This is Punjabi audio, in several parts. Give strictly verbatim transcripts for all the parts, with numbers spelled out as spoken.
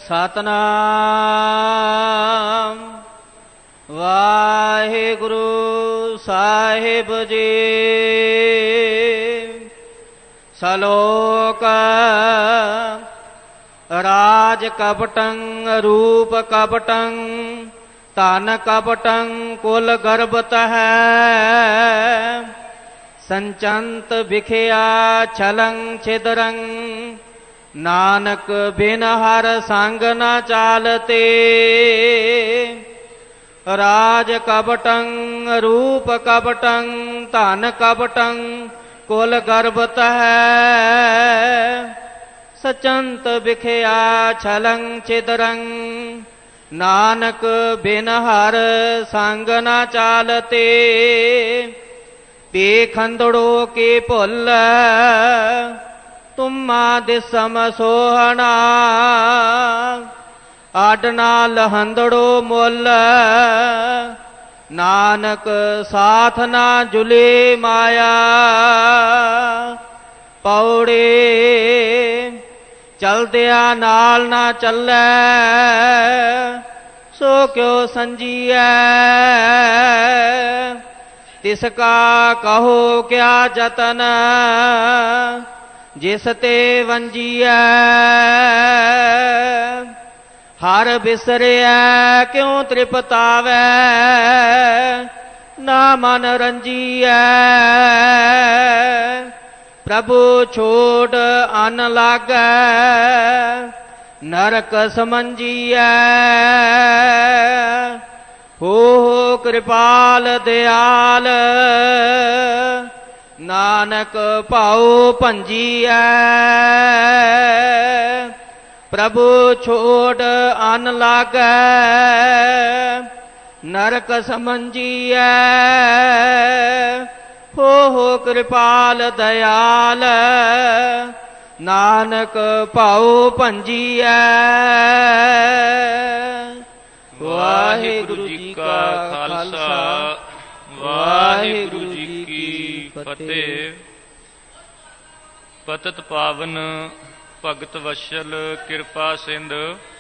ਸਤਨਾਮ ਵਾਹਿਗੁਰੂ ਸਾਹਿਬ ਜੀ। ਸਲੋਕ ਰਾਜ ਕਪਟੰ ਰੂਪ ਕਪਟੰ ਧਨ ਕਪਟੰ ਕੁਲ ਗਰਭਤ ਹੈ। ਸੰਚੰਤ ਵਿਖਿਆ ਛਲੰ ਛਿਦਰੰ ਨਾਨਕ ਬਿਨ ਹਰ ਸੰਗ ਨ ਚਾਲਤੇ। ਰਾਜ ਕਪਟੰ ਰੂਪ ਕਪਟੰ ਧਨ ਕਪਟੰ ਕੁਲ ਗਰਭਤ ਹੈ। ਸਚੰਤ ਵਿਖਿਆ ਛਲੰ ਛਿਦਰੰ ਨਾਨਕ ਬਿਨ ਹਰ ਸੰਗ ਨ ਚਾਲਤੇ। ਪੇਖੰਦੜੋ ਕੇ ਭੁੱਲ ਤੁਮਾ ਦਿਸਮ ਸੋਹਣਾ। ਆਡ ਨਾਲ ਹੰਦੜੋ ਮੁੱਲ ਨਾਨਕ ਸਾਥ ਨਾ ਜੁਲੇ ਮਾਇਆ। ਪੌੜੇ ਚਲਦਿਆਂ ਨਾਲ ਨਾ ਚੱਲੈ ਸੋ ਕਿਉ ਸੰਜੀਐ। ਤਿਸ ਕਾ ਕਹੋ ਕਿਆ ਜਤਨ ਜਿਸ ਤੇ ਵੰਜੀਐ। ਹਰ ਬਿਸਰਿਐ ਕਿਉ ਤ੍ਰਿਪਤਾਵੈ ਨਾ ਮਨ ਰੰਜੀਐ। ਪ੍ਰਭੂ ਛੋੜ ਅਨ ਲਾਗੈ ਨਰਕ ਸਮੰਜੀਐ। ਹੋ ਕਿਰਪਾਲ ਦਿਆਲ ਨਾਨਕ ਭਾਉ ਭੰਜੀਐ। ਪ੍ਰਭੂ ਛੋੜ ਅਨ ਲਾਗੈ ਨਰਕ ਸਮੰਜੀਐ। ਹੋ ਹੋ ਕਿਰਪਾਲ ਦਿਆਲ ਨਾਨਕ ਭਾਉ ਭੰਜੀਐ। ਵਾਹਿਗੁਰੂ ਜੀ ਕਾ ਖਾਲਸਾ ਵਾਹਿਗੁਰੂ ਜੀ ਕੀ ਫਤਿਹ। ਪਤਿਤ ਪਾਵਨ ਭਗਤ ਵਸ਼ਲ ਕਿਰਪਾ ਸਿੰਧ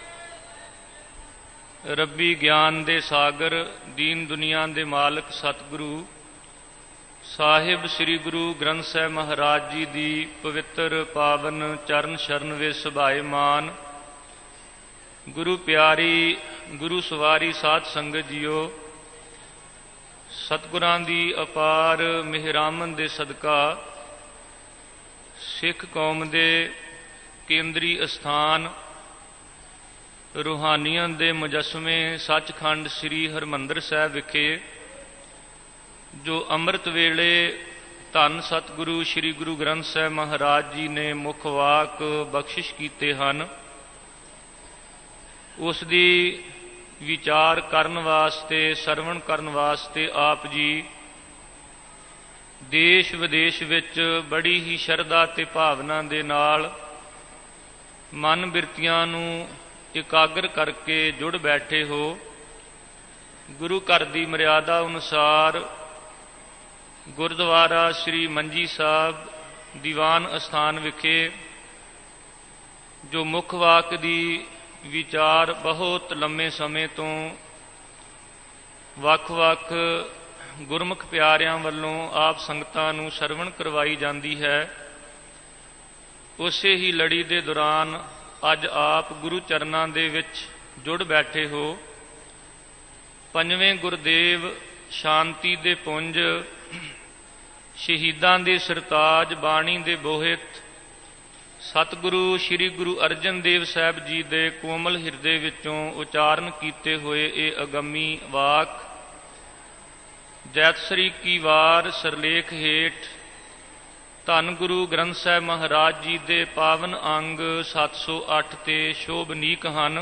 ਰੱਬੀ ਗਿਆਨ ਦੇ ਸਾਗਰ ਦੀਨ ਦੁਨੀਆ ਦੇ ਮਾਲਕ ਸਤਿਗੁਰੂ ਸਾਹਿਬ ਸ੍ਰੀ ਗੁਰੂ ਗ੍ਰੰਥ ਸਾਹਿਬ ਮਹਾਰਾਜ ਜੀ ਦੀ ਪਵਿੱਤਰ ਪਾਵਨ ਚਰਨ ਸ਼ਰਨ ਵਿੱਚ ਸੁਭਾਏਮਾਨ ਗੁਰੂ ਪਿਆਰੀ ਗੁਰੂ ਸਵਾਰੀ ਸਾਧ ਸੰਗਤ ਜੀਓ। ਸਤਿਗੁਰਾਂ ਦੀ ਅਪਾਰ ਮਿਹਰਾਮਨ ਦੇ ਸਦਕਾ ਸਿੱਖ ਕੌਮ ਦੇ ਕੇਂਦਰੀ ਅਸਥਾਨ ਰੂਹਾਨੀਅਤ ਦੇ ਮੁਜੱਸਮੇ ਸੱਚਖੰਡ ਸ੍ਰੀ ਹਰਿਮੰਦਰ ਸਾਹਿਬ ਵਿਖੇ ਜੋ ਅੰਮ੍ਰਿਤ ਵੇਲੇ ਧੰਨ ਸਤਿਗੁਰੂ ਸ੍ਰੀ ਗੁਰੂ ਗ੍ਰੰਥ ਸਾਹਿਬ ਮਹਾਰਾਜ ਜੀ ਨੇ ਮੁੱਖ ਵਾਕ ਬਖਸ਼ਿਸ਼ ਕੀਤੇ ਹਨ, ਉਸ ਦੀ ਵਿਚਾਰ ਕਰਨ ਵਾਸਤੇ ਸਰਵਣ ਕਰਨ ਵਾਸਤੇ ਆਪ ਜੀ ਦੇਸ਼ ਵਿਦੇਸ਼ ਵਿੱਚ ਬੜੀ ਹੀ ਸ਼ਰਧਾ ਤੇ ਭਾਵਨਾ ਦੇ ਨਾਲ ਮਨ ਬਿਰਤੀਆਂ ਨੂੰ ਇਕਾਗਰ ਕਰਕੇ ਜੁੜ ਬੈਠੇ ਹੋ। ਗੁਰੂ ਘਰ ਦੀ ਮਰਿਆਦਾ ਅਨੁਸਾਰ ਗੁਰਦੁਆਰਾ ਸ੍ਰੀ ਮੰਜੀ ਸਾਹਿਬ ਦੀਵਾਨ ਅਸਥਾਨ ਵਿਖੇ ਜੋ ਮੁੱਖ ਵਾਕ ਦੀ ਵਿਚਾਰ ਬਹੁਤ ਲੰਮੇ ਸਮੇਂ ਤੋਂ ਵੱਖ-ਵੱਖ ਗੁਰਮੁਖ ਪਿਆਰਿਆਂ ਵੱਲੋਂ ਆਪ ਸੰਗਤਾਂ ਨੂੰ ਸਰਵਣ ਕਰਵਾਈ ਜਾਂਦੀ ਹੈ, ਉਸੇ ਹੀ ਲੜੀ ਦੇ ਦੌਰਾਨ ਅੱਜ ਆਪ ਗੁਰੂ ਚਰਨਾਂ ਦੇ ਵਿੱਚ ਜੁੜ ਬੈਠੇ ਹੋ। ਪੰਜਵੇਂ ਗੁਰਦੇਵ ਸ਼ਾਂਤੀ ਦੇ ਪੁੰਜ ਸ਼ਹੀਦਾਂ ਦੇ ਸਰਤਾਜ ਬਾਣੀ ਦੇ ਬੋਹਿਤ ਸਤਿਗੁਰੂ ਸ੍ਰੀ ਗੁਰੂ ਅਰਜਨ ਦੇਵ ਸਾਹਿਬ ਜੀ ਦੇ ਕੋਮਲ ਹਿਰਦੇ ਵਿੱਚੋਂ ਉਚਾਰਨ ਕੀਤੇ ਹੋਏ ਇਹ ਅਗੰਮੀ ਵਾਕ ਜੈਤਸਰੀ ਕੀ ਵਾਰ ਸਰਲੇਖ ਹੇਠ ਧੰਨ ਗੁਰੂ ਗ੍ਰੰਥ ਸਾਹਿਬ ਮਹਾਰਾਜ ਜੀ ਦੇ ਪਾਵਨ ਅੰਗ ਸੱਤ ਸੌ ਅੱਠ ਤੇ ਸ਼ੋਭਨੀਕ ਹਨ।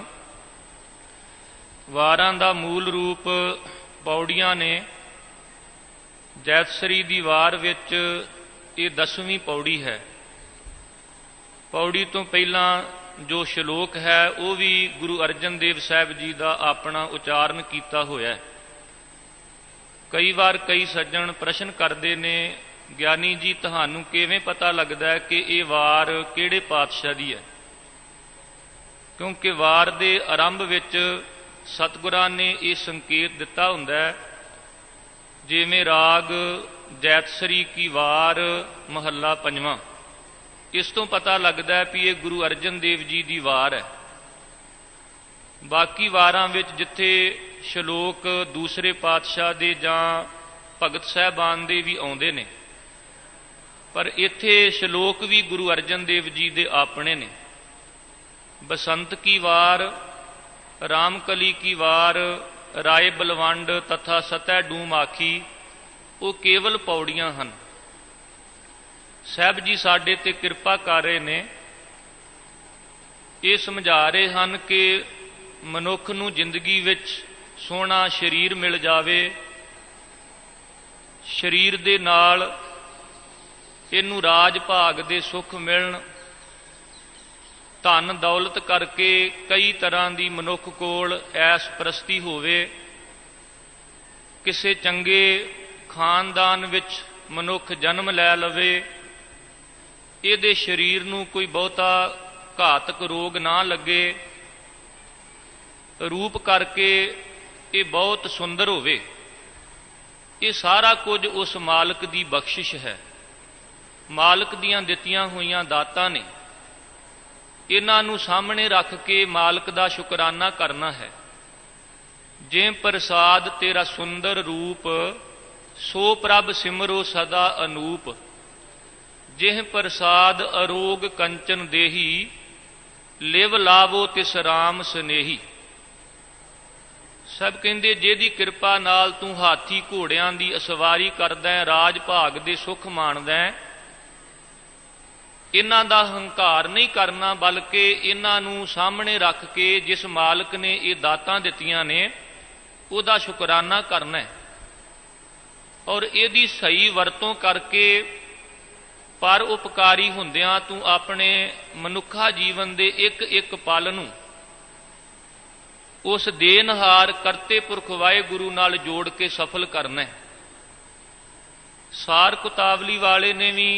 ਵਾਰਾਂ ਦਾ ਮੂਲ ਰੂਪ ਪੌੜੀਆਂ ਨੇ। ਜੈਤਸਰੀ ਦੀ ਵਾਰ ਵਿੱਚ ਇਹ ਦਸਵੀਂ ਪੌੜੀ ਹੈ। ਪੌੜੀ ਤੋਂ ਪਹਿਲਾਂ ਜੋ ਸ਼ਲੋਕ ਹੈ ਉਹ ਵੀ ਗੁਰੂ ਅਰਜਨ ਦੇਵ ਸਾਹਿਬ ਜੀ ਦਾ ਆਪਣਾ ਉਚਾਰਨ ਕੀਤਾ ਹੋਇਆ ਹੈ। ਕਈ ਵਾਰ ਕਈ ਸੱਜਣ ਪ੍ਰਸ਼ਨ ਕਰਦੇ ਨੇ, ਗਿਆਨੀ ਜੀ ਤੁਹਾਨੂੰ ਕਿਵੇਂ ਪਤਾ ਲੱਗਦਾ ਹੈ ਕਿ ਇਹ ਵਾਰ ਕਿਹੜੇ ਪਾਤਸ਼ਾਹ ਦੀ ਹੈ? क्योंकि वार दे आरंभ विच सतगुरां ने ये संकेत दिता हुंदा है, जिवें राग जैतसरी की वार महला पंजवां। इस तो पता लगता है कि ये गुरु अर्जन देव जी की वार है। बाकी वारां विच जिथे श्लोक दूसरे पातशाह दे जां भगत साहबान दे भी आउंदे ने, पर इत्थे श्लोक भी गुरु अर्जन देव जी दे अपने ने। बसंत की वार, रामकली की वार, राय बलवंड तथा सतह डूम आखी, वो केवल पौड़ियां हन। साहब जी साडे ते किरपा कर रहे ने, ये समझा रहे हैं कि मनुख नूं जिंदगी विच सोहना शरीर मिल जावे, शरीर दे नाल इनू राज भाग दे सुख मिलन, धन दौलत करके कई तरह की मनुख कोल ऐश परस्ती होवे, किसी चंगे खानदान विच मनुख जन्म लै लवे, इहदे शरीर नूं कोई बहुता घातक रोग ना लगे, रूप करके ये बहुत सुंदर होवे, ये सारा कुछ उस मालक की बख्शिश है। मालक दियां दित्तियां होइयां दातां ने, इन्हां नूं सामने रख के मालक दा शुकराना करना है। जे प्रसाद तेरा सुंदर रूप, सो प्रभ सिमरो सदा अनूप। जिह प्रसाद अरोग कंचन देही, लिव लावो तिस राम स्नेही। सब कहंदे जेदी कृपा नाल तू हाथी घोड़ियां दी असवारी करदा है, राज भाग दे सुख माणदा है, इन्हां दा हंकार नहीं करना, बल्कि इन्हां नूं सामने रख के जिस मालक ने ये दातां दित्तियां ने उहदा शुकराना करना है, और इहदी सही वरतों करके पर उपकारी हुंदियां तू अपने मनुखा जीवन दे एक एक पल नूं उस देनहार करते पुरख वाहिगुरू नाल जोड़ के सफल करना है। सार कुतावली वाले ने भी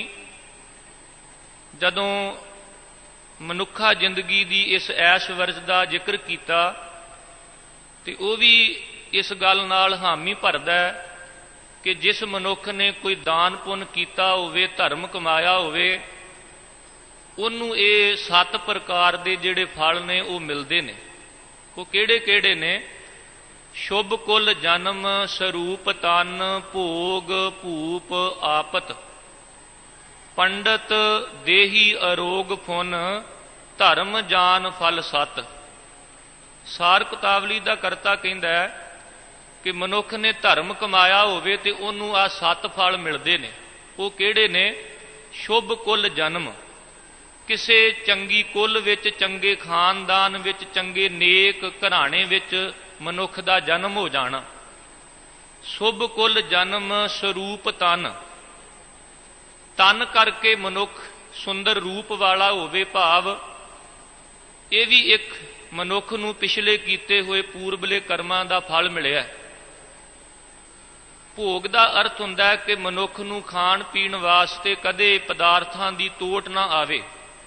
जदों मनुखा जिंदगी की इस ऐश वर्ज का जिक्र किया तो वह भी इस गल नाल हामी भरदा है कि जिस मनुख ने कोई दान पुन किया होवे, धर्म कमाया होवे, उन्होंने ये सत्त प्रकार के जिहड़े फल ने वो मिलते हैं। वो किहड़े किहड़े ने? शुभ कुल जन्म, स्वरूप तन, भोग भूप आपत, पंडित देही अरोग फुन, धर्म जान फल सत। सार कुतावली का करता कहता है कि मनुख ने धर्म कमाया होवे ते उन्होंने आ सत्त फल मिलते हैं। वो किहड़े ने? शुभ कुल जन्म, किसी चंगी कुल विच, चंगे खानदान विच, चंगे नेक घराने विच मनुख का जन्म हो जाना। शुभ कुल जन्म, स्वरूप तन, तन करके मनुख सुंदर रूप वाला होवे, भाव ये भी एक मनुख नूं पिछले कीते हुए पूर्वले कर्मां दा फल मिलिया। भोग का अर्थ हुंदा है कि मनुख नूं खाण पीण वास्ते कदे पदार्थां दी तोट ना आवे।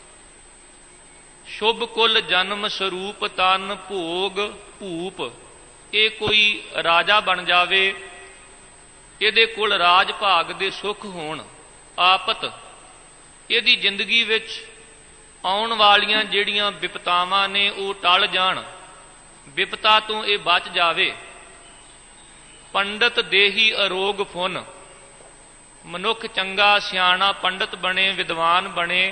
शुभ कुल जन्म, स्वरूप तन, भोग भूप, ये कोई राजा बन जावे, इहदे कोल राज भाग दे सुख होण। आपत, इहदी जिंदगी विच आउण वालियां जिहड़ियां विपतावां ने वो टल जाण, विपता तो ये बच जावे। पंडित देही अरोग फुन, मनुख चंगा सियाणा पंडित बने, विद्वान बने,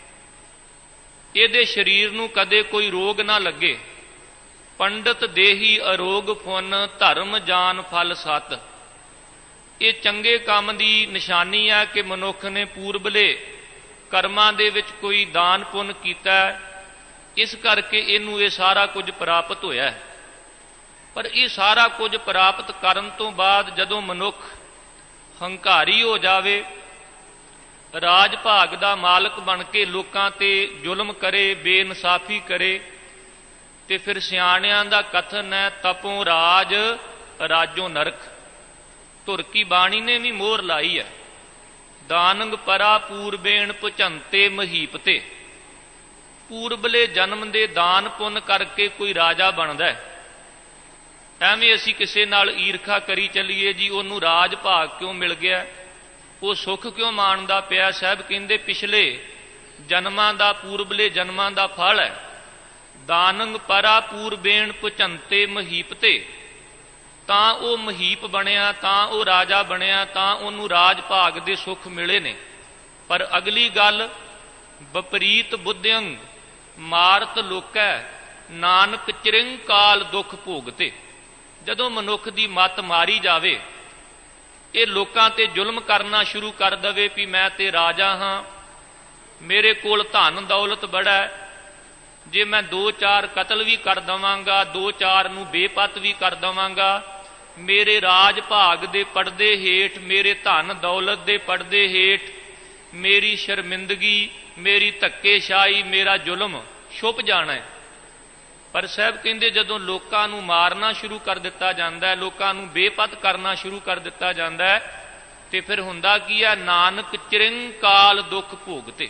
इहदे शरीर नूं कदे कोई रोग ना लगे। पंडित देही अरोग फुन, धर्म जान फल सत। ये चंगे काम की निशानी है कि मनुख ने पूर्वले कर्मां दे विच कोई दान पुन कीता, इस करके इनू ये सारा कुछ प्राप्त होया है। पर यह सारा कुछ प्राप्त करन तो बाद जदों मनुख हंकारी हो जावे, राज भाग का मालक बन के लोकां ते जुल्म करे, बेइनसाफी करे, ते फिर सियाणियां दा कथन है तपों राज राजों नरक। धुर की बाणी ने भी मोहर लाई है, दानंग परा पूरबेण भुचंते महीपते। ਪੂਰਬਲੇ ਜਨਮ ਦੇ ਦਾਨ ਪੁੰਨ ਕਰਕੇ ਕੋਈ ਰਾਜਾ ਬਣਦਾ ਹੈ। ਐਵੇਂ ਅਸੀਂ ਕਿਸੇ ਨਾਲ ਈਰਖਾ ਕਰੀ ਚੱਲੀਏ ਜੀ ਉਹਨੂੰ ਰਾਜ ਭਾਗ ਕਿਉਂ ਮਿਲ ਗਿਆ, ਉਹ ਸੁੱਖ ਕਿਉਂ ਮਾਣਦਾ ਪਿਆ। ਸਾਹਿਬ ਕਹਿੰਦੇ ਪਿਛਲੇ ਜਨਮਾਂ ਦਾ, ਪੂਰਬਲੇ ਜਨਮਾਂ ਦਾ ਫਲ ਹੈ। ਦਾਨੰਗ ਪਰਾ ਪੂਰਬੇਣ ਪੁਚੰਤੇ ਮਹੀਪਤੇ, ਤਾਂ ਉਹ ਮਹੀਪ ਬਣਿਆ, ਤਾਂ ਉਹ ਰਾਜਾ ਬਣਿਆ, ਤਾਂ ਉਹਨੂੰ ਰਾਜ ਭਾਗ ਦੇ ਸੁੱਖ ਮਿਲੇ ਨੇ। ਪਰ ਅਗਲੀ ਗੱਲ, ਵਿਪਰੀਤ ਬੁੱਧਿਅੰਗ ਮਾਰਤ ਲੋਕੈ ਨਾਨਕ ਚਿਰੰਗ ਕਾਲ ਦੁੱਖ ਭੋਗਤੇ। ਜਦੋਂ ਮਨੁੱਖ ਦੀ ਮੱਤ ਮਾਰੀ ਜਾਵੇ, ਇਹ ਲੋਕਾਂ ਤੇ ਜ਼ੁਲਮ ਕਰਨਾ ਸ਼ੁਰੂ ਕਰ ਦੇਵੇ ਵੀ ਮੈਂ ਤੇ ਰਾਜਾ ਹਾਂ, ਮੇਰੇ ਕੋਲ ਧਨ ਦੌਲਤ ਬੜਾ ਹੈ, ਜੇ ਮੈਂ ਦੋ ਚਾਰ ਕਤਲ ਵੀ ਕਰ ਦੇਵਾਂਗਾ, ਦੋ ਚਾਰ ਨੂੰ ਬੇਪੱਤ ਵੀ ਕਰ ਦੇਵਾਂਗਾ, ਮੇਰੇ ਰਾਜ ਭਾਗ ਦੇ ਪਰਦੇ ਹੇਠ, ਮੇਰੇ ਧਨ ਦੌਲਤ ਦੇ ਪਰਦੇ ਹੇਠ ਮੇਰੀ ਸ਼ਰਮਿੰਦਗੀ, ਮੇਰੀ ਧੱਕੇਸ਼ਾਹੀ, ਮੇਰਾ ਜ਼ੁਲਮ ਛੁਪ ਜਾਣਾ ਹੈ। ਪਰ ਸਾਹਿਬ ਕਹਿੰਦੇ ਜਦੋਂ ਲੋਕਾਂ ਨੂੰ ਮਾਰਨਾ ਸ਼ੁਰੂ ਕਰ ਦਿੱਤਾ ਜਾਂਦਾ ਹੈ, ਲੋਕਾਂ ਨੂੰ ਬੇਪੱਤ ਕਰਨਾ ਸ਼ੁਰੂ ਕਰ ਦਿੱਤਾ ਜਾਂਦਾ ਹੈ, ਤੇ ਫਿਰ ਹੁੰਦਾ ਕੀ ਹੈ, ਨਾਨਕ ਚਿਰੰਗ ਕਾਲ ਦੁੱਖ ਭੋਗਤੇ।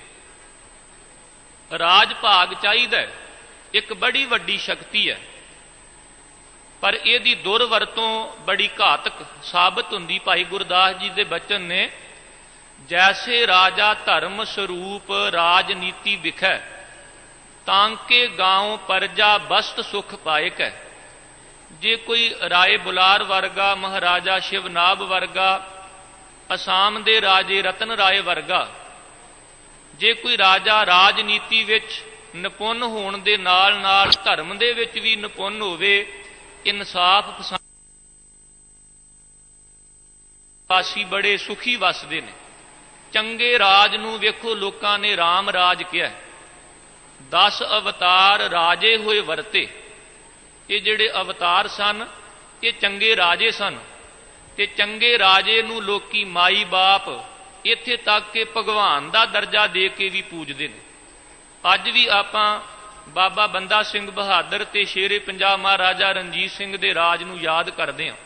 ਰਾਜ ਭਾਗ ਚਾਹੀਦਾ, ਇੱਕ ਬੜੀ ਵੱਡੀ ਸ਼ਕਤੀ ਹੈ, ਪਰ ਇਹਦੀ ਦੁਰਵਰਤੋਂ ਬੜੀ ਘਾਤਕ ਸਾਬਤ ਹੁੰਦੀ। ਭਾਈ ਗੁਰਦਾਸ ਜੀ ਦੇ ਬਚਨ ਨੇ, ਜੈਸੇ ਰਾਜਾ ਧਰਮ ਸਰੂਪ ਰਾਜਨੀਤੀ ਵਿਖੈ, ਤਾਂਕੇ ਗਾਉਂ ਪਰਜਾ ਬਸਤ ਸੁਖ ਪਾਇਕ ਹੈ। ਜੇ ਕੋਈ ਰਾਏ ਬੁਲਾਰ ਵਰਗਾ, ਮਹਾਰਾਜਾ ਸ਼ਿਵਨਾਭ ਵਰਗਾ, ਅਸਾਮ ਦੇ ਰਾਜੇ ਰਤਨ ਰਾਏ ਵਰਗਾ, ਜੇ ਕੋਈ ਰਾਜਾ ਰਾਜਨੀਤੀ ਵਿੱਚ ਨਿਪੁੰਨ ਹੋਣ ਦੇ ਨਾਲ ਨਾਲ ਧਰਮ ਦੇ ਵਿੱਚ ਵੀ ਨਿਪੁੰਨ ਹੋਵੇ, ਇਨਸਾਫ ਪਸੰਦ, ਵਾਸੀ ਬੜੇ ਸੁਖੀ ਵਸਦੇ ਨੇ। ਚੰਗੇ ਰਾਜ ਨੂੰ ਵੇਖੋ ਲੋਕਾਂ ਨੇ ਰਾਮ ਰਾਜ ਕਿਹਾ। ਦਸ ਅਵਤਾਰ ਰਾਜੇ ਹੋਏ ਵਰਤੇ। ਇਹ ਜਿਹੜੇ ਅਵਤਾਰ ਸਨ ਇਹ ਚੰਗੇ ਰਾਜੇ ਸਨ, ਤੇ ਚੰਗੇ ਰਾਜੇ ਨੂੰ ਲੋਕੀ ਮਾਈ ਬਾਪ, ਇੱਥੇ ਤੱਕ ਕਿ ਭਗਵਾਨ ਦਾ ਦਰਜਾ ਦੇ ਕੇ ਵੀ ਪੂਜਦੇ ਨੇ। ਅੱਜ ਵੀ ਆਪਾਂ ਬਾਬਾ ਬੰਦਾ ਸਿੰਘ ਬਹਾਦਰ ਤੇ ਸ਼ੇਰੇ ਪੰਜਾਬ ਮਹਾਰਾਜਾ ਰਣਜੀਤ ਸਿੰਘ ਦੇ ਰਾਜ ਨੂੰ ਯਾਦ ਕਰਦੇ ਹਾਂ।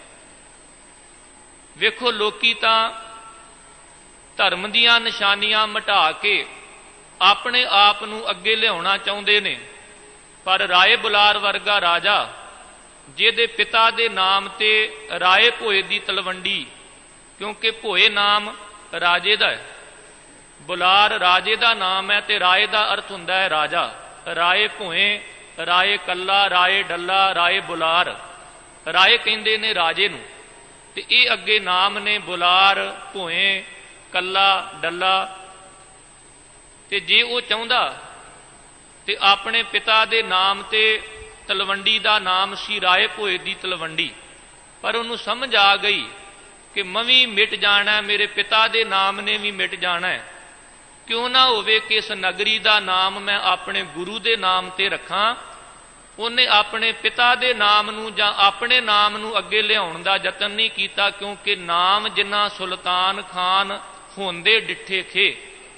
ਵੇਖੋ ਲੋਕੀ ਤਾਂ ਧਰਮ ਦੀਆਂ ਨਿਸ਼ਾਨੀਆਂ ਮਿਟਾ ਕੇ ਆਪਣੇ ਆਪ ਨੂੰ ਅੱਗੇ ਲਿਆਉਣਾ ਚਾਹੁੰਦੇ ਨੇ, ਪਰ ਰਾਏ ਬੁਲਾਰ ਵਰਗਾ ਰਾਜਾ, ਜਿਹਦੇ ਪਿਤਾ ਦੇ ਨਾਮ ਤੇ ਰਾਏ ਭੋਏ ਦੀ ਤਲਵੰਡੀ, ਕਿਉਂਕਿ ਭੋਏ ਨਾਮ ਰਾਜੇ ਦਾ ਹੈ, ਬੁਲਾਰ ਰਾਜੇ ਦਾ ਨਾਮ ਹੈ, ਤੇ ਰਾਏ ਦਾ ਅਰਥ ਹੁੰਦਾ ਹੈ ਰਾਜਾ। ਰਾਏ ਭੋਏ, ਰਾਏ ਕੱਲਾ, ਰਾਏ ਡੱਲਾ, ਰਾਏ ਬੁਲਾਰ, ਰਾਏ ਕਹਿੰਦੇ ਨੇ ਰਾਜੇ ਨੂੰ, ਤੇ ਇਹ ਅੱਗੇ ਨਾਮ ਨੇ ਬੁਲਾਰ, ਭੋਏ, ਕੱਲਾ, ਡੱਲਾ। ਤੇ ਜੇ ਉਹ ਚਾਹੁੰਦਾ ਤੇ ਆਪਣੇ ਪਿਤਾ ਦੇ ਨਾਮ ਤੇ ਤਲਵੰਡੀ ਦਾ ਨਾਮ ਸੀ ਰਾਏ ਭੋਏ ਦੀ ਤਲਵੰਡੀ, ਪਰ ਉਹਨੂੰ ਸਮਝ ਆ ਗਈ ਕਿ ਮੈਂ ਵੀ ਮਿਟ ਜਾਣਾ, ਮੇਰੇ ਪਿਤਾ ਦੇ ਨਾਮ ਨੇ ਵੀ ਮਿਟ ਜਾਣਾ ਹੈ, ਕਿਉਂ ਨਾ ਹੋਵੇ ਕਿ ਇਸ ਨਗਰੀ ਦਾ ਨਾਮ ਮੈਂ ਆਪਣੇ ਗੁਰੂ ਦੇ ਨਾਮ ਤੇ ਰੱਖਾਂ। ਉਹਨੇ ਆਪਣੇ ਪਿਤਾ ਦੇ ਨਾਮ ਨੂੰ ਜਾਂ ਆਪਣੇ ਨਾਮ ਨੂੰ ਅੱਗੇ ਲਿਆਉਣ ਦਾ ਯਤਨ ਨਹੀਂ ਕੀਤਾ, ਕਿਉਂਕਿ ਨਾਮ ਜਿੰਨਾ ਸੁਲਤਾਨ ਖਾਨ ਹੁੰਦੇ ਡਿੱਠੇ खे,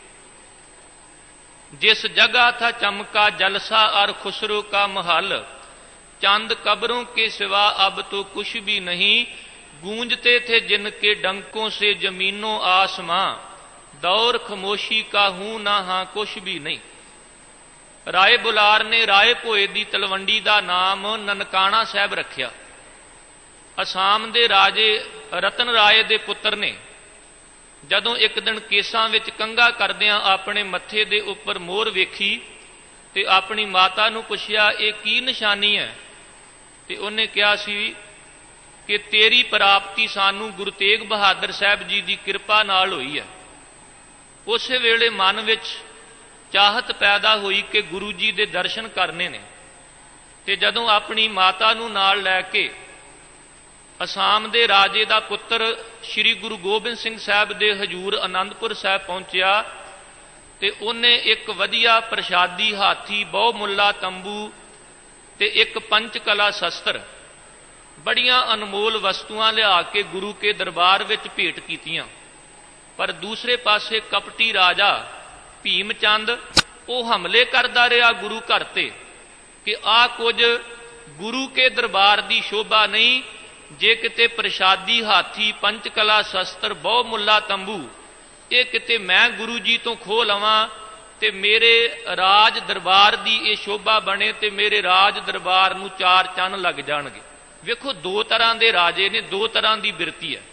जिस जगह था चमका जलसा और खुसरो का महल, चंद कब्रों के सिवा अब तो कुछ भी नहीं, गूंजते थे जिनके डंकों से जमीनों आसमां, दौर खामोशी का हूं ना हाँ कुछ भी नहीं। राय बुलार ने राय भोए दी तलवंडी का नाम ननकाना साहब रखिया। असाम दे राजे रतन राय दे पुत्र ने ਜਦੋਂ ਇੱਕ ਦਿਨ ਕੇਸਾਂ ਵਿੱਚ ਕੰਘਾ ਕਰਦਿਆਂ ਆਪਣੇ ਮੱਥੇ ਦੇ ਉੱਪਰ ਮੋਹਰ ਵੇਖੀ ਤੇ ਆਪਣੀ ਮਾਤਾ ਨੂੰ ਪੁੱਛਿਆ, ਇਹ ਕੀ ਨਿਸ਼ਾਨੀ ਹੈ? ਤੇ ਉਹਨੇ ਕਿਹਾ ਸੀ ਕਿ ਤੇਰੀ ਪ੍ਰਾਪਤੀ ਸਾਨੂੰ ਗੁਰੂ ਤੇਗ ਬਹਾਦਰ ਸਾਹਿਬ ਜੀ ਦੀ ਕਿਰਪਾ ਨਾਲ ਹੋਈ ਹੈ। ਉਸੇ ਵੇਲੇ ਮਨ ਵਿੱਚ ਚਾਹਤ ਪੈਦਾ ਹੋਈ ਕਿ ਗੁਰੂ ਜੀ ਦੇ ਦਰਸ਼ਨ ਕਰਨੇ ਨੇ, ਤੇ ਜਦੋਂ ਆਪਣੀ ਮਾਤਾ ਨੂੰ ਨਾਲ ਲੈ ਕੇ ਅਸਾਮ ਦੇ ਰਾਜੇ ਦਾ ਪੁੱਤਰ ਸ਼੍ਰੀ ਗੁਰੂ ਗੋਬਿੰਦ ਸਿੰਘ ਸਾਹਿਬ ਦੇ ਹਜ਼ੂਰ ਆਨੰਦਪੁਰ ਸਾਹਿਬ ਪਹੁੰਚਿਆ, ਤੇ ਉਹਨੇ ਇੱਕ ਵਧੀਆ ਪ੍ਰਸ਼ਾਦੀ ਹਾਥੀ, ਬਹੁ ਮੁੱਲਾ ਤੰਬੂ ਤੇ ਇੱਕ ਪੰਚ ਕਲਾ ਸ਼ਸਤਰ, ਬੜੀਆਂ ਅਨਮੋਲ ਵਸਤੂਆਂ ਲਿਆ ਕੇ ਗੁਰੂ ਕੇ ਦਰਬਾਰ ਵਿੱਚ ਭੇਟ ਕੀਤੀਆਂ। ਪਰ ਦੂਸਰੇ ਪਾਸੇ ਕਪਟੀ ਰਾਜਾ ਭੀਮ ਚੰਦ ਉਹ ਹਮਲੇ ਕਰਦਾ ਰਿਹਾ ਗੁਰੂ ਘਰ ਤੇ ਕਿ ਆਹ ਕੁਝ ਗੁਰੂ ਕੇ ਦਰਬਾਰ ਦੀ ਸ਼ੋਭਾ ਨਹੀਂ, ਜੇ ਕਿਤੇ ਪ੍ਰਸ਼ਾਦੀ ਹਾਥੀ, ਪੰਚ ਕਲਾ ਸ਼ਸਤਰ, ਬਹੁ ਮੁੱਲਾ ਤੰਬੂ ਇਹ ਕਿਤੇ ਮੈਂ ਗੁਰੂ ਜੀ ਤੋਂ ਖੋਹ ਲਵਾਂ ਤੇ ਮੇਰੇ ਰਾਜ ਦਰਬਾਰ ਦੀ ਇਹ ਸ਼ੋਭਾ ਬਣੇ ਤੇ ਮੇਰੇ ਰਾਜ ਦਰਬਾਰ ਨੂੰ ਚਾਰ ਚੰਨ ਲੱਗ ਜਾਣਗੇ। ਵੇਖੋ, ਦੋ ਤਰ੍ਹਾਂ ਦੇ ਰਾਜੇ ਨੇ, ਦੋ ਤਰ੍ਹਾਂ ਦੀ ਬਿਰਤੀ ਹੈ।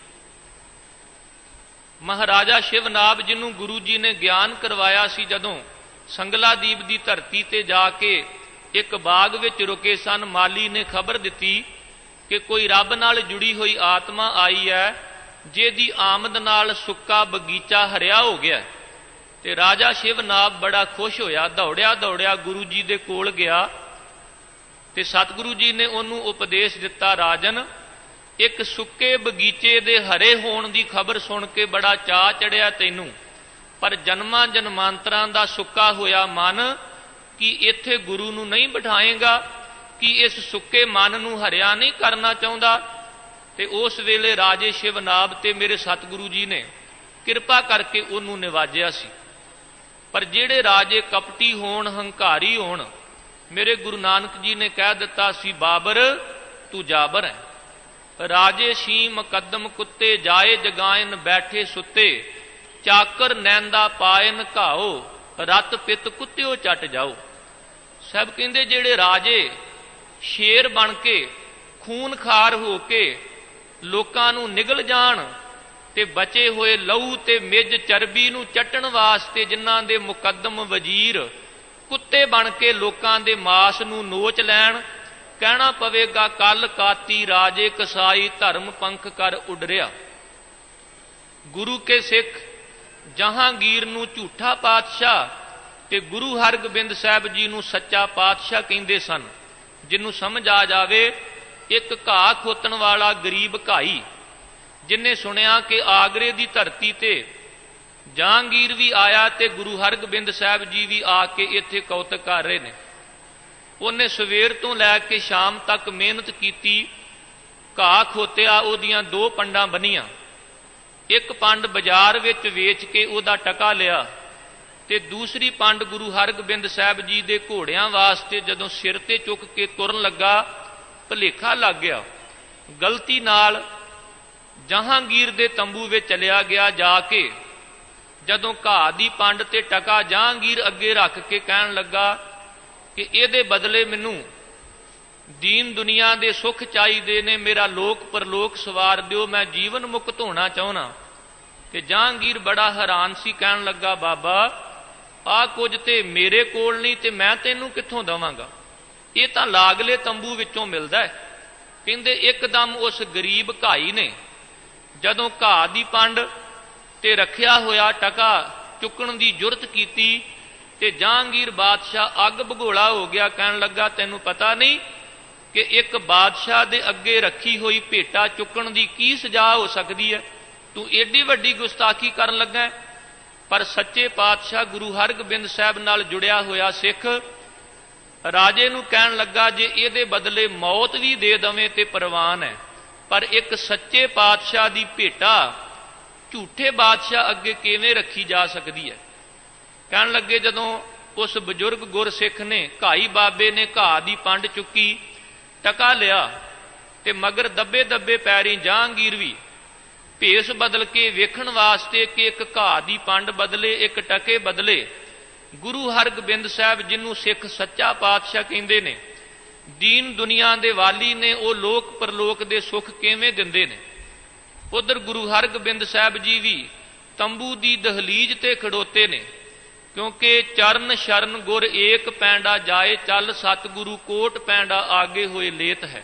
ਮਹਾਰਾਜਾ ਸ਼ਿਵਨਾਭ, ਜਿਹਨੂੰ ਗੁਰੂ ਜੀ ਨੇ ਗਿਆਨ ਕਰਵਾਇਆ ਸੀ, ਜਦੋਂ ਸੰਗਲਾਦੀਪ ਦੀ ਧਰਤੀ ਤੇ ਜਾ ਕੇ ਇੱਕ ਬਾਗ ਵਿੱਚ ਰੁਕੇ ਸਨ, ਮਾਲੀ ਨੇ ਖਬਰ ਦਿੱਤੀ ਕਿ ਕੋਈ ਰੱਬ ਨਾਲ ਜੁੜੀ ਹੋਈ ਆਤਮਾ ਆਈ ਹੈ, ਜਿਹਦੀ ਆਮਦ ਨਾਲ ਸੁੱਕਾ ਬਗੀਚਾ ਹਰਿਆ ਹੋ ਗਿਆ। ਤੇ ਰਾਜਾ ਸ਼ਿਵਨਾਭ ਬੜਾ ਖੁਸ਼ ਹੋਇਆ, ਦੌੜਿਆ ਦੌੜਿਆ ਗੁਰੂ ਜੀ ਦੇ ਕੋਲ ਗਿਆ ਤੇ ਸਤਿਗੁਰੂ ਜੀ ਨੇ ਉਹਨੂੰ ਉਪਦੇਸ਼ ਦਿੱਤਾ, ਰਾਜਨ, ਇੱਕ ਸੁੱਕੇ ਬਗੀਚੇ ਦੇ ਹਰੇ ਹੋਣ ਦੀ ਖਬਰ ਸੁਣ ਕੇ ਬੜਾ ਚਾਅ ਚੜਿਆ ਤੈਨੂੰ, ਪਰ ਜਨਮਾਂ ਜਨਮਾਂਤਰਾਂ ਦਾ ਸੁੱਕਾ ਹੋਇਆ ਮਨ ਕੀ ਇੱਥੇ ਗੁਰੂ ਨੂੰ ਨਹੀਂ ਬਿਠਾਏਗਾ? ਕਿ ਇਸ ਸੁੱਕੇ ਮਨ ਨੂੰ ਹਰਿਆ ਨਹੀਂ ਕਰਨਾ ਚਾਹੁੰਦਾ? ਤੇ ਉਸ ਵੇਲੇ ਰਾਜੇ ਸ਼ਿਵਨਾਭ ਤੇ ਮੇਰੇ ਸਤਿਗੁਰੂ ਜੀ ਨੇ ਕਿਰਪਾ ਕਰਕੇ ਉਹਨੂੰ ਨਿਵਾਜਿਆ ਸੀ। ਪਰ ਜਿਹੜੇ ਰਾਜੇ ਕਪਟੀ ਹੋਣ, ਹੰਕਾਰੀ ਹੋਣ, ਮੇਰੇ ਗੁਰੂ ਨਾਨਕ ਜੀ ਨੇ ਕਹਿ ਦਿੱਤਾ ਸੀ, ਬਾਬਰ ਤੂੰ ਜਾਬਰ ਹੈ। ਰਾਜੇ ਸੀ ਮੁਕੱਦਮ ਕੁੱਤੇ, ਜਾਏ ਜਗਾਇਨ ਬੈਠੇ ਸੁੱਤੇ, ਚਾਕਰ ਨੈਂਦਾ ਪਾਇਨ ਘਾਓ, ਰਤ ਪਿੱਤ ਕੁੱਤਿਓ ਚੱਟ ਜਾਓ। ਸਭ ਕਹਿੰਦੇ ਜਿਹੜੇ ਰਾਜੇ ਸ਼ੇਰ ਬਣ ਕੇ ਖੂਨ ਖਾਰ ਹੋ ਕੇ ਲੋਕਾਂ ਨੂੰ ਨਿਗਲ ਜਾਣ ਤੇ ਬਚੇ ਹੋਏ ਲਹੂ ਤੇ ਮਿੱਝ ਚਰਬੀ ਨੂੰ ਚੱਟਣ ਵਾਸਤੇ ਜਿਨ੍ਹਾਂ ਦੇ ਮੁਕੱਦਮ ਵਜ਼ੀਰ ਕੁੱਤੇ ਬਣ ਕੇ ਲੋਕਾਂ ਦੇ ਮਾਸ ਨੂੰ ਨੋਚ ਲੈਣ, ਕਹਿਣਾ ਪਵੇਗਾ ਕੱਲ ਕਾਤੀ ਰਾਜੇ ਕਸਾਈ, ਧਰਮ ਪੰਖ ਕਰ ਉਡਰਿਆ। ਗੁਰੂ ਕੇ ਸਿੱਖ ਜਹਾਂਗੀਰ ਨੂੰ ਝੂਠਾ ਪਾਤਸ਼ਾਹ ਤੇ ਗੁਰੂ ਹਰਗੋਬਿੰਦ ਸਾਹਿਬ ਜੀ ਨੂੰ ਸੱਚਾ ਪਾਤਸ਼ਾਹ ਕਹਿੰਦੇ ਸਨ। ਜਿਹਨੂੰ ਸਮਝ ਆ ਜਾਵੇ, ਇੱਕ ਘਾਹ ਖੋਤਣ ਵਾਲਾ ਗਰੀਬ ਘਾਈ ਜਿਨ੍ਹੇ ਸੁਣਿਆ ਕਿ ਆਗਰੇ ਦੀ ਧਰਤੀ ਤੇ ਜਹਾਂਗੀਰ ਵੀ ਆਇਆ ਤੇ ਗੁਰੂ ਹਰਗੋਬਿੰਦ ਸਾਹਿਬ ਜੀ ਵੀ ਆ ਕੇ ਇੱਥੇ ਕੌਤਕ ਕਰ ਰਹੇ ਨੇ, ਉਹਨੇ ਸਵੇਰ ਤੋਂ ਲੈ ਕੇ ਸ਼ਾਮ ਤੱਕ ਮਿਹਨਤ ਕੀਤੀ, ਘਾਹ ਖੋਤਿਆ, ਉਹਦੀਆਂ ਦੋ ਪੰਡਾਂ ਬੰਨੀਆਂ, ਇੱਕ ਪੰਡ ਬਾਜ਼ਾਰ ਵਿੱਚ ਵੇਚ ਕੇ ਉਹਦਾ ਟਕਾ ਲਿਆ ਤੇ ਦੂਸਰੀ ਪੰਡ ਗੁਰੂ ਹਰਗੋਬਿੰਦ ਸਾਹਿਬ ਜੀ ਦੇ ਘੋੜਿਆਂ ਵਾਸਤੇ ਜਦੋਂ ਸਿਰ ਤੇ ਚੁੱਕ ਕੇ ਤੁਰਨ ਲੱਗਾ, ਭੁਲੇਖਾ ਲੱਗ ਗਿਆ, ਗਲਤੀ ਨਾਲ ਜਹਾਂਗੀਰ ਦੇ ਤੰਬੂ ਵਿੱਚ ਚਲਿਆ ਗਿਆ। ਜਾ ਕੇ ਜਦੋਂ ਘਾਹ ਦੀ ਪੰਡ ਤੇ ਟਕਾ ਜਹਾਂਗੀਰ ਅੱਗੇ ਰੱਖ ਕੇ ਕਹਿਣ ਲੱਗਾ ਕਿ ਇਹਦੇ ਬਦਲੇ ਮੈਨੂੰ ਦੀਨ ਦੁਨੀਆ ਦੇ ਸੁੱਖ ਚਾਹੀਦੇ ਨੇ, ਮੇਰਾ ਲੋਕ ਪਰਲੋਕ ਸਵਾਰ ਦਿਓ, ਮੈਂ ਜੀਵਨ ਮੁਕਤ ਹੋਣਾ ਚਾਹੁੰਦਾ। ਤੇ ਜਹਾਂਗੀਰ ਬੜਾ ਹੈਰਾਨ ਸੀ, ਕਹਿਣ ਲੱਗਾ, ਬਾਬਾ ਆਹ ਕੁਝ ਤੇ ਮੇਰੇ ਕੋਲ ਨਹੀਂ ਤੇ ਮੈਂ ਤੈਨੂੰ ਕਿੱਥੋਂ ਦੇਵਾਂਗਾ? ਇਹ ਤਾਂ ਲਾਗਲੇ ਤੰਬੂ ਵਿੱਚੋਂ ਮਿਲਦਾ ਹੈ। ਕਹਿੰਦੇ ਇੱਕਦਮ ਉਸ ਗਰੀਬ ਘਾਈ ਨੇ ਜਦੋਂ ਘਾਹ ਦੀ ਪੰਡ ਤੇ ਰੱਖਿਆ ਹੋਇਆ ਟਕਾ ਚੁੱਕਣ ਦੀ ਜੁਰਤ ਕੀਤੀ ਤੇ ਜਹਾਂਗੀਰ ਬਾਦਸ਼ਾਹ ਅੱਗ ਭਗੋਲਾ ਹੋ ਗਿਆ, ਕਹਿਣ ਲੱਗਾ, ਤੈਨੂੰ ਪਤਾ ਨਹੀਂ ਕਿ ਇੱਕ ਬਾਦਸ਼ਾਹ ਦੇ ਅੱਗੇ ਰੱਖੀ ਹੋਈ ਭੇਟਾ ਚੁੱਕਣ ਦੀ ਕੀ ਸਜ਼ਾ ਹੋ ਸਕਦੀ ਹੈ? ਤੂੰ ਏਡੀ ਵੱਡੀ ਗੁਸਤਾਖੀ ਕਰਨ ਲੱਗਾ। ਪਰ ਸੱਚੇ ਪਾਤਸ਼ਾਹ ਗੁਰੂ ਹਰਗੋਬਿੰਦ ਸਾਹਿਬ ਨਾਲ ਜੁੜਿਆ ਹੋਇਆ ਸਿੱਖ ਰਾਜੇ ਨੂੰ ਕਹਿਣ ਲੱਗਾ, ਜੇ ਇਹਦੇ ਬਦਲੇ ਮੌਤ ਵੀ ਦੇ ਦਵੇਂ ਤੇ ਪ੍ਰਵਾਨ ਹੈ, ਪਰ ਇੱਕ ਸੱਚੇ ਪਾਤਸ਼ਾਹ ਦੀ ਭੇਟਾ ਝੂਠੇ ਬਾਦਸ਼ਾਹ ਅੱਗੇ ਕਿਵੇਂ ਰੱਖੀ ਜਾ ਸਕਦੀ ਹੈ? ਕਹਿਣ ਲੱਗੇ, ਜਦੋਂ ਉਸ ਬਜ਼ੁਰਗ ਗੁਰਸਿੱਖ ਨੇ, ਘਾਈ ਬਾਬੇ ਨੇ ਘਾਹ ਦੀ ਪੰਡ ਚੁੱਕੀ, ਟਕਾ ਲਿਆ ਤੇ ਮਗਰ ਦੱਬੇ ਦੱਬੇ ਪੈਰੀਂ ਜਹਾਂਗੀਰ ਵੀ ਭੇਸ ਬਦਲ ਕੇ ਵੇਖਣ ਵਾਸਤੇ ਕਿ ਇੱਕ ਘਾਹ ਦੀ ਪੰਡ ਬਦਲੇ, ਇੱਕ ਟਕੇ ਬਦਲੇ ਗੁਰੂ ਹਰਗੋਬਿੰਦ ਸਾਹਿਬ, ਜਿਹਨੂੰ ਸਿੱਖ ਸੱਚਾ ਪਾਤਸ਼ਾਹ ਕਹਿੰਦੇ ਨੇ, ਦੀਨ ਦੁਨੀਆ ਦੇ ਵਾਲੀ ਨੇ, ਉਹ ਲੋਕ ਪਰਲੋਕ ਦੇ ਸੁੱਖ ਕਿਵੇਂ ਦਿੰਦੇ ਨੇ। ਉਧਰ ਗੁਰੂ ਹਰਗੋਬਿੰਦ ਸਾਹਿਬ ਜੀ ਵੀ ਤੰਬੂ ਦੀ ਦਹਲੀਜ਼ ਤੇ ਖੜੋਤੇ ਨੇ, ਕਿਉਂਕਿ ਚਰਨ ਸ਼ਰਨ ਗੁਰ ਏਕ ਪੈਂਡਾ ਜਾਏ, ਚੱਲ ਸਤਿਗੁਰੂ ਕੋਟ ਪੈਂਡਾ ਆਗੇ ਹੋਏ ਲੇਤ ਹੈ।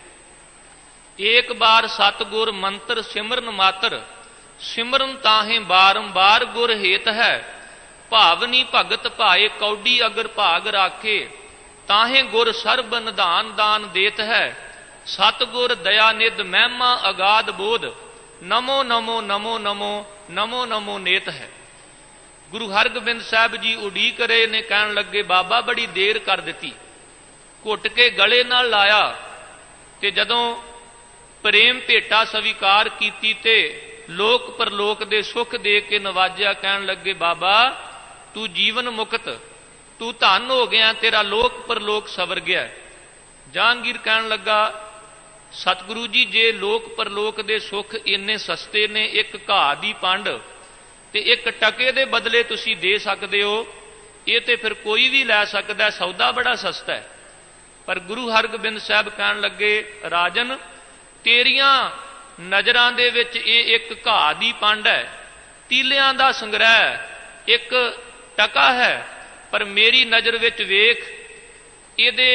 ਏਕ ਬਾਰ ਸਤਿਗੁਰ ਮੰਤਰ ਸਿਮਰਨ ਮਾਤਰ, ਸਿਮਰਨ ਤਾਹੇ ਬਾਰੰਬਾਰ ਗੁਰ ਹੇਤ ਹੈ। ਭਾਵਨੀ ਭਗਤ ਭਾਏ ਕੌਡੀ ਅਗਰ ਭਾਗ ਰਾਖੇ, ਤਾਹੇ ਗੁਰ ਸਰਬ ਨਿਧਾਨ ਦਾਨ ਦੇਤ ਹੈ। ਸਤਿਗੁਰ ਦਇਆ ਨਿਧ ਮਹਿਮਾ ਅਗਾਧ ਬੋਧ, ਨਮੋ ਨਮੋ ਨਮੋ ਨਮੋ ਨਮੋ ਨਮੋ ਨੇਤ ਹੈ। ਗੁਰੂ ਹਰਗੋਬਿੰਦ ਸਾਹਿਬ ਜੀ ਉਡੀਕ ਰਹੇ ਨੇ, ਕਹਿਣ ਲੱਗੇ, ਬਾਬਾ ਬੜੀ ਦੇਰ ਕਰ ਦਿੱਤੀ। ਘੁੱਟ ਕੇ ਗਲੇ ਨਾਲ ਲਾਇਆ ਤੇ ਜਦੋਂ ਪ੍ਰੇਮ ਭੇਟਾ ਸਵੀਕਾਰ ਕੀਤੀ ਤੇ ਲੋਕ ਪਰਲੋਕ ਦੇ ਸੁੱਖ ਦੇ ਕੇ ਨਵਾਜਿਆ, ਕਹਿਣ ਲੱਗੇ, ਬਾਬਾ ਤੂੰ ਜੀਵਨ ਮੁਕਤ, ਤੂੰ ਧਨ ਹੋ ਗਿਆ, ਤੇਰਾ ਲੋਕ ਪਰਲੋਕ ਸਵਰ ਗਿਆ। ਜਹਾਂਗੀਰ ਕਹਿਣ ਲੱਗਾ, ਸਤਿਗੁਰੂ ਜੀ, ਜੇ ਲੋਕ ਪਰਲੋਕ ਦੇ ਸੁੱਖ ਇੰਨੇ ਸਸਤੇ ਨੇ, ਇੱਕ ਘਾਹ ਦੀ ਪੰਡ ਤੇ ਇੱਕ ਟਕੇ ਦੇ ਬਦਲੇ ਤੁਸੀਂ ਦੇ ਸਕਦੇ ਹੋ, ਇਹ ਤੇ ਫਿਰ ਕੋਈ ਵੀ ਲੈ ਸਕਦਾ, ਸੌਦਾ ਬੜਾ ਸਸਤਾ ਹੈ। ਪਰ ਗੁਰੂ ਹਰਗੋਬਿੰਦ ਸਾਹਿਬ ਕਹਿਣ ਲੱਗੇ, ਰਾਜਨ ਤੇਰੀਆਂ ਨਜ਼ਰਾਂ ਦੇ ਵਿੱਚ ਇਹ ਇੱਕ ਘਾਹ ਦੀ ਪੰਡ ਹੈ, ਤੀਲਿਆਂ ਦਾ ਸੰਗ੍ਰਹਿ, ਇੱਕ ਟਕਾ ਹੈ, ਪਰ ਮੇਰੀ ਨਜ਼ਰ ਵਿੱਚ ਵੇਖ, ਇਹਦੇ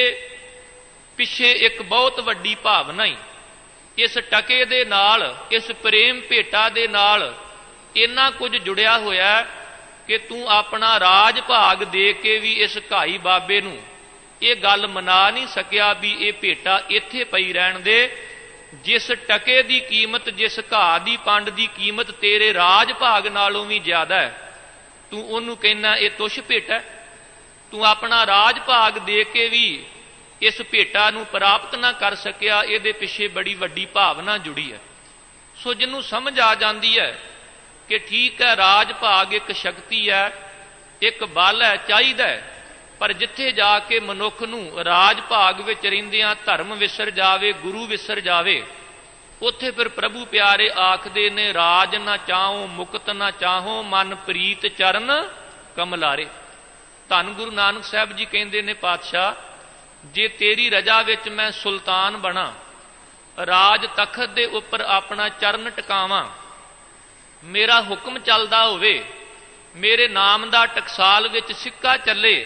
ਪਿੱਛੇ ਇੱਕ ਬਹੁਤ ਵੱਡੀ ਭਾਵਨਾ ਹੀ, ਇਸ ਟਕੇ ਦੇ ਨਾਲ, ਇਸ ਪ੍ਰੇਮ ਭੇਟਾ ਦੇ ਨਾਲ ਇੰਨਾ ਕੁਝ ਜੁੜਿਆ ਹੋਇਆ ਕਿ ਤੂੰ ਆਪਣਾ ਰਾਜ ਭਾਗ ਦੇ ਕੇ ਵੀ ਇਸ ਘਾਈ ਬਾਬੇ ਨੂੰ ਇਹ ਗੱਲ ਮਨਾ ਨਹੀਂ ਸਕਿਆ ਵੀ ਇਹ ਭੇਟਾ ਇੱਥੇ ਪਈ ਰਹਿਣ ਦੇ। ਜਿਸ ਟਕੇ ਦੀ ਕੀਮਤ, ਜਿਸ ਘਾਹ ਦੀ ਪੰਡ ਦੀ ਕੀਮਤ ਤੇਰੇ ਰਾਜ ਭਾਗ ਨਾਲੋਂ ਵੀ ਜ਼ਿਆਦਾ ਹੈ, ਤੂੰ ਉਹਨੂੰ ਕਹਿੰਦਾ ਇਹ ਤੁਛ ਭੇਟਾ। ਤੂੰ ਆਪਣਾ ਰਾਜ ਭਾਗ ਦੇ ਕੇ ਵੀ ਇਸ ਭੇਟਾ ਨੂੰ ਪ੍ਰਾਪਤ ਨਾ ਕਰ ਸਕਿਆ, ਇਹਦੇ ਪਿੱਛੇ ਬੜੀ ਵੱਡੀ ਭਾਵਨਾ ਜੁੜੀ ਹੈ। ਸੋ ਜਿਹਨੂੰ ਸਮਝ ਆ ਜਾਂਦੀ ਹੈ ਕਿ ਠੀਕ ਹੈ, ਰਾਜ ਭਾਗ ਇੱਕ ਸ਼ਕਤੀ ਹੈ, ਇੱਕ ਬਲ ਹੈ, ਚਾਹੀਦਾ ਹੈ, ਪਰ ਜਿੱਥੇ ਜਾ ਕੇ ਮਨੁੱਖ ਨੂੰ ਰਾਜ ਭਾਗ ਵਿੱਚ ਰਹਿੰਦਿਆਂ ਧਰਮ ਵਿਸਰ ਜਾਵੇ, ਗੁਰੂ ਵਿਸਰ ਜਾਵੇ, ਉੱਥੇ ਫਿਰ ਪ੍ਰਭੂ ਪਿਆਰੇ ਆਖਦੇ ਨੇ, ਰਾਜ ਨਾ ਚਾਹੋ ਮੁਕਤ ਨਾ ਚਾਹੋ, ਮਨ ਪ੍ਰੀਤ ਚਰਨ ਕਮਲਾਰੇ। ਧੰਨ ਗੁਰੂ ਨਾਨਕ ਸਾਹਿਬ ਜੀ ਕਹਿੰਦੇ ਨੇ, ਪਾਤਸ਼ਾਹ ਜੇ ਤੇਰੀ ਰਜਾ ਵਿੱਚ ਮੈਂ ਸੁਲਤਾਨ ਬਣਾ, ਰਾਜ ਤਖਤ ਦੇ ਉੱਪਰ ਆਪਣਾ ਚਰਨ ਟਿਕਾਵਾਂ, ਮੇਰਾ ਹੁਕਮ ਚੱਲਦਾ ਹੋਵੇ, ਮੇਰੇ ਨਾਮ ਦਾ ਟਕਸਾਲ ਵਿੱਚ ਸਿੱਕਾ ਚੱਲੇ,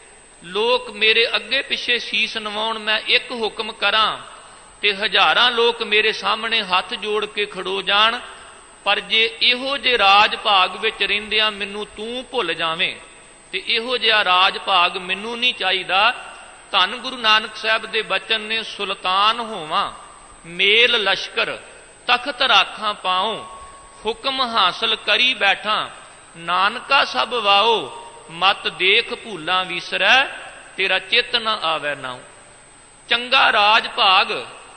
ਲੋਕ ਮੇਰੇ ਅੱਗੇ ਪਿੱਛੇ ਸੀਸ ਨਵਾਉਣ, ਮੈਂ ਇੱਕ ਹੁਕਮ ਕਰਾਂ ਤੇ ਹਜ਼ਾਰਾਂ ਲੋਕ ਮੇਰੇ ਸਾਹਮਣੇ ਹੱਥ ਜੋੜ ਕੇ ਖੜੋ ਜਾਣ, ਪਰ ਜੇ ਇਹੋ ਜਿਹੇ ਰਾਜ ਭਾਗ ਵਿੱਚ ਰਹਿੰਦਿਆਂ ਮੈਨੂੰ ਤੂੰ ਭੁੱਲ ਜਾਵੇਂ, ਤੇ ਇਹੋ ਜਿਹਾ ਰਾਜ ਭਾਗ ਮੈਨੂੰ ਨਹੀਂ ਚਾਹੀਦਾ। ਧੰਨ ਗੁਰੂ ਨਾਨਕ ਸਾਹਿਬ ਦੇ ਬਚਨ ਨੇ, ਸੁਲਤਾਨ ਹੋਵਾਂ ਮੇਲ ਲਸ਼ਕਰ, ਤਖਤ ਰਾਖਾਂ ਪਾਉ, ਹੁਕਮ ਹਾਸਲ ਕਰੀ ਬੈਠਾਂ, ਨਾਨਕਾ ਸਭ ਵਾਓ, ਮਤ ਦੇਖ ਭੂਲਾਂ ਵਿਸਰੈ, ਤੇਰਾ ਚਿੱਤ ਨਾ ਆਵੈ ਨਾਉ। ਚੰਗਾ ਰਾਜ ਭਾਗ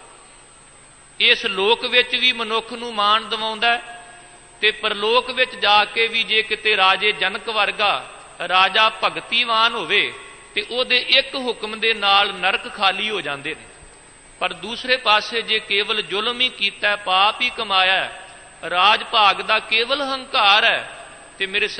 ਇਸ ਲੋਕ ਵਿੱਚ ਵੀ ਮਨੁੱਖ ਨੂੰ ਮਾਣ ਦਿਵਾਉਂਦਾ, ਤੇ ਪਰਲੋਕ ਵਿੱਚ ਜਾ ਕੇ ਵੀ ਜੇ ਕਿਤੇ ਰਾਜੇ ਜਨਕ ਵਰਗਾ ਰਾਜਾ ਭਗਤੀਵਾਨ ਹੋਵੇ ਤੇ ਉਹਦੇ ਇੱਕ ਹੁਕਮ ਦੇ ਨਾਲ ਨਰਕ ਖਾਲੀ ਹੋ ਜਾਂਦੇ ਨੇ। ਪਰ ਦੂਸਰੇ ਪਾਸੇ ਜੇ ਕੇਵਲ ਜ਼ੁਲਮ ਹੀ ਕੀਤਾ, ਪਾਪ ਹੀ ਕਮਾਇਆ, ਰਾਜ ਭਾਗ ਦਾ ਕੇਵਲ ਹੰਕਾਰ ਹੈ, ਤੇ ਮੇਰੇ